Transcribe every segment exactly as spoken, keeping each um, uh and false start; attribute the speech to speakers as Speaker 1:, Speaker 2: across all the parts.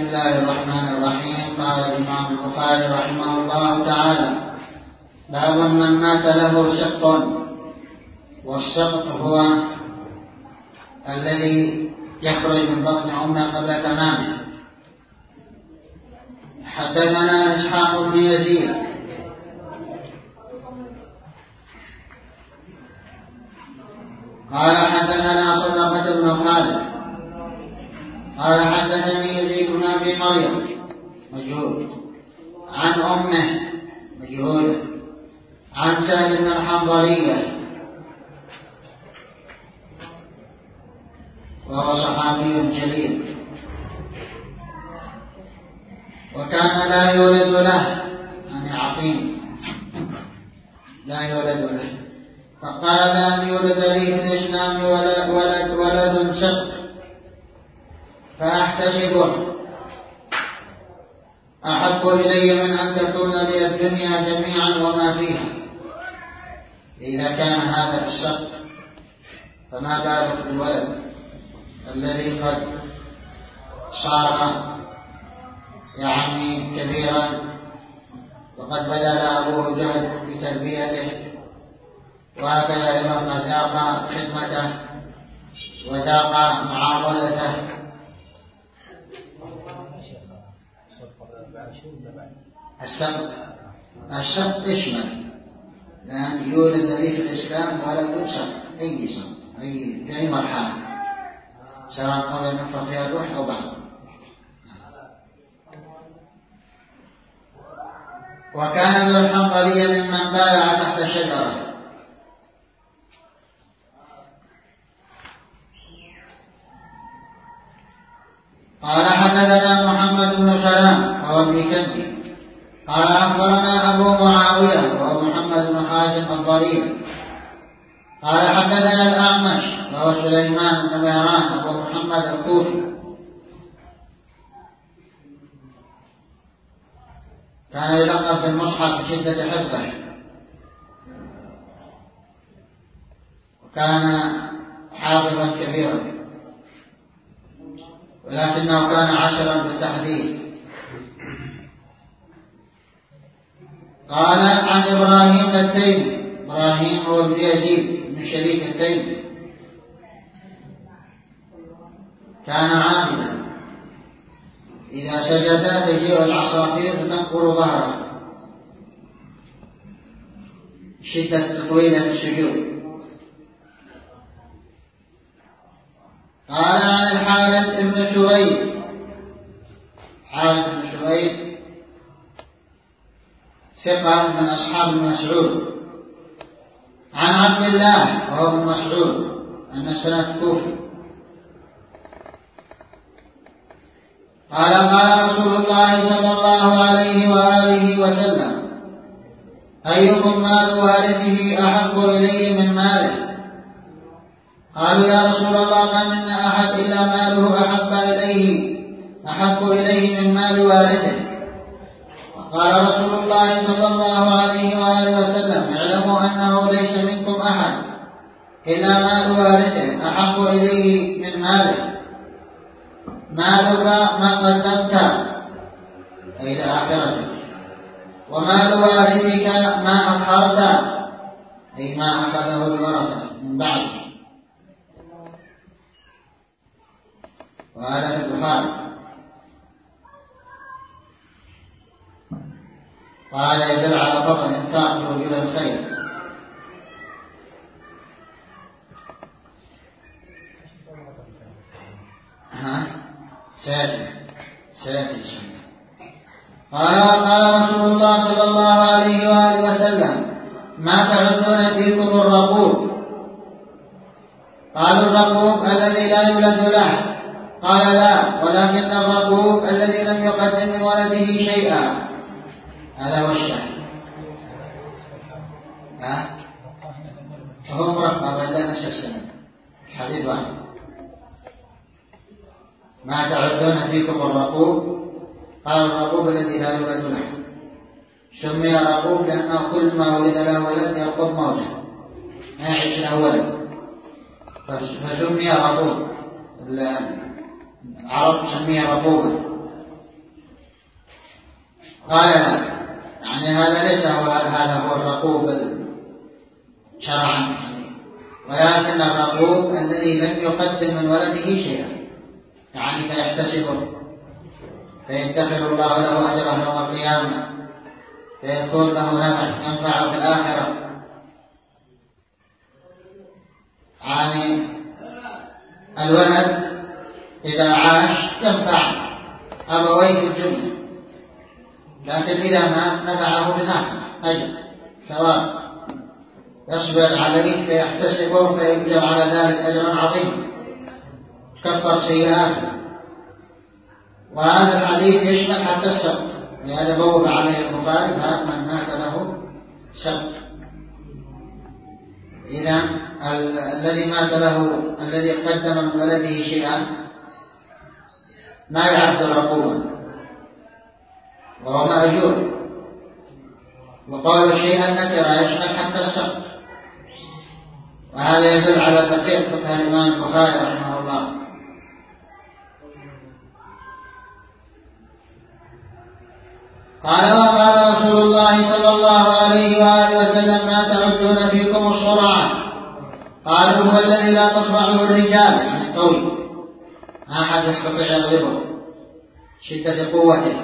Speaker 1: الله الرحمن الرحيم. قال الإمام البخاري رحمه الله تعالى: باب من مات له شق. والشق هو الذي يخرج من بطن أمه قبل تمامه. حدثنا إسحاق بن يزيد قال حدثنا صدقة بن خالد قال حدثني يزيد بن أبي مريم مجهول عن أمه مجهولة عن سهل بن الحنظلية وهو صحابي جليل، وكان لا يولد له، يعني عقيم لا يولد له، فقال أن يولد لي في الإسلام ولد, ولد, ولد شق فأحتسبه أحب إلي من أن تكون لي الدنيا جميعا وما فيها. إذا كان هذا الشق فما بالك بالولد الذي قد صار يعني كبيرا وقد بذل أبوه جهد في تربيته، وهكذا أيضا ما ذاق خدمته وذاق معاملته. الشق الشق يشمل لأن يولد لي في الإسلام ولد شق أي شق أي في أي مرحلة، سواء قبل نفخ فيها الروح أو بعد. وكان ابن الحنظلية ممن بايع تحت الشجرة. قال حدثنا محمد بن سلام وهو ابن كندي قال أخبرنا أبو معاوية وهو محمد بن حازم الضرير قال حدثنا الأعمش وهو سليمان بن مهران أبو محمد الكوفي كان يلقب بالمصحف بشدة حفظه، وكان حافظا كبيرا، ولكنه كان عشرا بالتحديد. قال عن إبراهيم التيمي، إبراهيم هو ابن يزيد بن شريك التيمي، كان عابدا، إذا سجد تجيء العصافير فتنقر ظهره شدة طويلة السجود. قال عن الحارث بن شويد، حارث بن شويد ثقة من أصحاب المسعود، عن عبد الله وهو ابن مسعود أن سنة كوفي قال قال رسول الله صلى الله عليه وآله وسلم: أيكم مال وارثه أحب إليه من ماله؟ قالوا يا رسول الله ما منا أحد إلا ماله أحب إليه أحب إليه من مال وارثه. قال رسول الله صلى الله عليه وآله وسلم: اعلموا أنه ليس منكم أحد إلا مال وارثه أحب إليه من ماله. مالك ما قدمت أي لآخرتك، ومال وارثك ما أخرت أي ما أخذه الورثة من بعد. وهذا في البخاري. قال يدل على فضل الإنفاق بوجوه الخير. ها ساتي ساتي قال وقال رسول الله صلى الله عليه وآله وسلم: ما تعدون فيكم الرقوب؟ قالوا الرقوب الذي لا يولد له. قال لا، ولكن الرقوب الذي لم يقدم من ولده شيئا. هذا هو الشاهد. ها فهو مرقب إلا نفس السنة حديث واحد. ما تعدون فيكم الرقوب؟ قال الرقوب الذي لا يولد له. سمي رقوب لأنه كل ما ولد له ولد يرقب موته ما يعيش له ولد، فسمي رقوب. العرب سمي رقوبا قال لا، يعني هذا ليس هو هذا هو الرقوب شرعا، ولكن الرقوب الذي لم يقدم من ولده شيئا، يعني فيحتسبه فيدخر الله له أجره يوم القيامة، فيكون له نفع ينفعه في الآخرة. يعني الولد إذا عاش ينفع أبويه في الدنيا، لكن إذا مات نفعه في الآخرة أجر ثواب يصبر عليه فيحتسبه فيؤجر على ذلك أجرا عظيما كفر سيئاته. وهذا الحديث يشمل حتى السبت، لهذا بوب عليه البخاري باب من مات له سبت. إذا الذي مات له الذي قدم من ولده شيئا ما يعد رقوبا وهو مأجور. وقال شيئا نكر يشمل حتى السبت، وهذا يدل على دقيق فقه الإمام البخاري رحمه الله. قال وقال رسول الله صلى الله عليه وآله وسلم ما تعدون فيكم الصرعى؟ قالوا هو الذي لا تصرعه الرجال، يعني القوي ما أحد يستطيع يغلبه شدة قوته.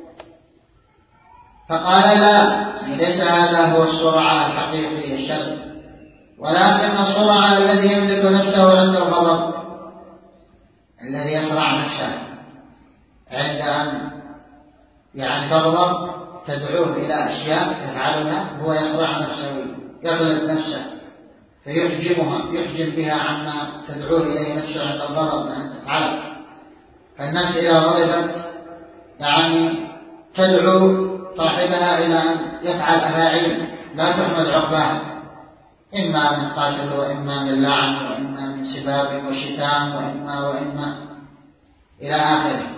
Speaker 1: فقال لا، ليس هذا هو الصرعى الحقيقي الشرعي، ولكن الصرعى الذي يملك نفسه عند الغضب، الذي يصرع نفسه عند أن يعني تغضب تدعوه إلى أشياء يفعلها، هو يصرع نفسه يغلب نفسه فيحجمها يحجم بها عما تدعوه إليه نفسه عند الغضب أن تفعله. فالنفس إذا غضبت يعني تدعو صاحبها إلى أن يفعل أفاعيل لا تحمد عقباها، إما من قاتل وإما من لعن وإما من سباب وشتام وإما وإما إلى آخره.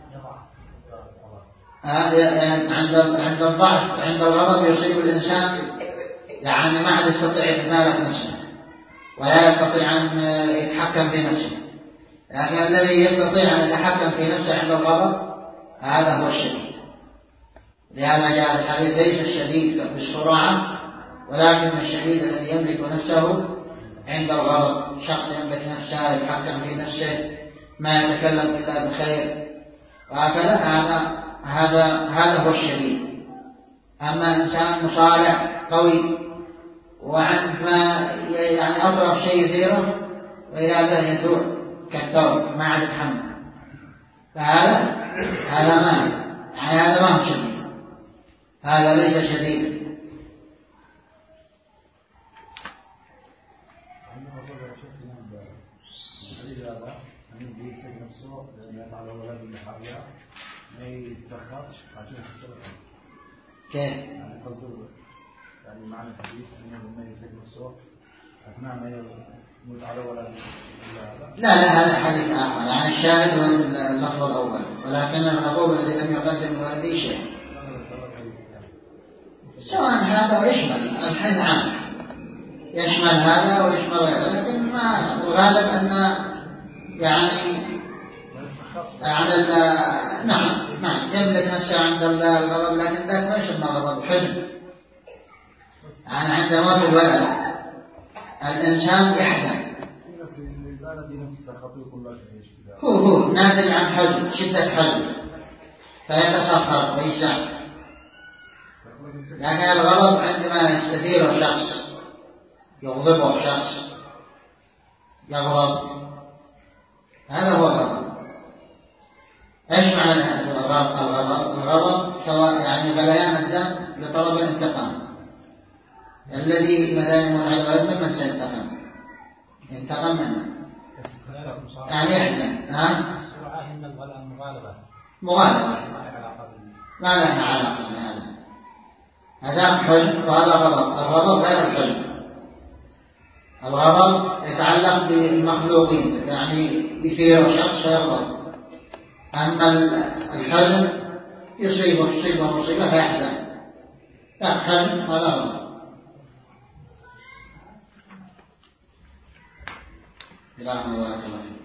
Speaker 1: عند عند الضعف عند الغضب يصيب الإنسان يعني ما عاد يستطيع إمالة نفسه ولا يستطيع أن يتحكم في نفسه، لكن الذي يستطيع أن يتحكم في نفسه عند الغضب هذا هو الشديد. لهذا جاء الحديث ليس الشديد بالسرعة ولكن الشديد الذي يملك نفسه عند الغضب، شخص يملك نفسه يتحكم في نفسه ما يتكلم إلا بخير وهكذا، هذا هذا هذا هو الشديد. أما إنسان مصارع قوي وعندما يعني أطرف شيء يثيره وإذا به يثور كالثور ما عاد يتحمل، فهذا هذا ما يعني هذا ما هو شديد، هذا ليس شديد. كيف؟
Speaker 2: يعني قصده يعني معنى الحديث انه لما يمسك نفسه اثناء ما يموت على ولد.
Speaker 1: لا لا هذا حديث آخر، يعني الشاهد هو اللفظ الأول، ولكن العقوبة الذي لم يقدم ولدي شيء سواء هذا ويشمل الحديث عام يشمل هذا ويشمل غيره، لكن ما الغالب أن يعني يعني نعم نعم يملك نفسه عند الغضب، لكن ذاك ما يسمى غضب حزن. يعني عند موت الولد الإنسان يحزن، هو هو ناتج عن حزن شدة حزن فيتصفر ويزعل. لكن الغضب عندما يستثيره شخص يغضبه شخص يغضب هذا هو الغضب. ايش معنى الغضب؟ الغضب سواء يعني غليان الدم لطلب الانتقام، الذي مثلا يموت على الولد ممن سينتقم ينتقم منه يعني يحزن. ها؟ مغالبة مغالبة ما لها علاقة بهذا، هذا حزن وهذا غضب. الغضب غير الحزن، الغضب يتعلق بالمخلوقين يعني يثير شخص ويغضب، أما الحزن يصيبه يصيبه مصيبة فيحزن، لا حزن ولا غضب. إلهنا وبارك الله.